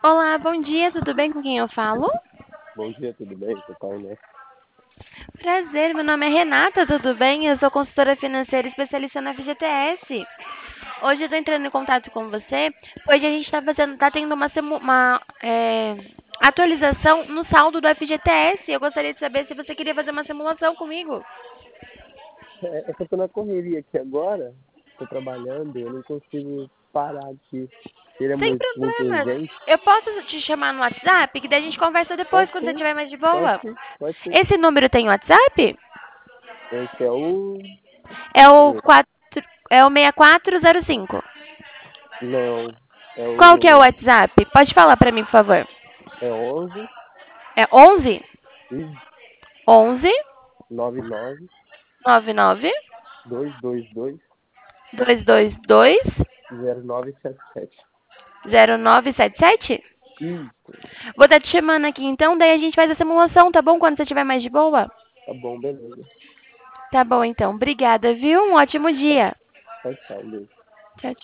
Olá, bom dia, tudo bem com quem eu falo? Bom dia, tudo bem? Você tá, né? Prazer, meu nome é Renata, tudo bem? Eu sou consultora financeira especialista na FGTS. Hoje eu estou entrando em contato com você, pois a gente tá tendo uma atualização no saldo do FGTS. Eu gostaria de saber se você queria fazer uma simulação comigo. É que eu tô na correria aqui agora, tô trabalhando, eu não consigo parar aqui. Seria Sem muito problemas. urgente? Eu posso te chamar no WhatsApp, que daí a gente conversa depois, Pode quando você sim, estiver mais de pode boa. sim, pode sim. Esse número tem WhatsApp? Esse é o. É Deixa eu o ver. 4, é o 6405. Não, é Qual que é o o. WhatsApp? Pode falar pra mim, por favor. É 11 É 11 e 11 99 99 222 222 0977. 0977. Isso, Vou estar te chamando aqui então, daí a gente faz a simulação, tá bom? Quando você estiver mais de boa. tá bom, beleza. Tá bom então. Obrigada, viu? Um ótimo dia. Tchau, tchau, beijo. Tchau, tchau.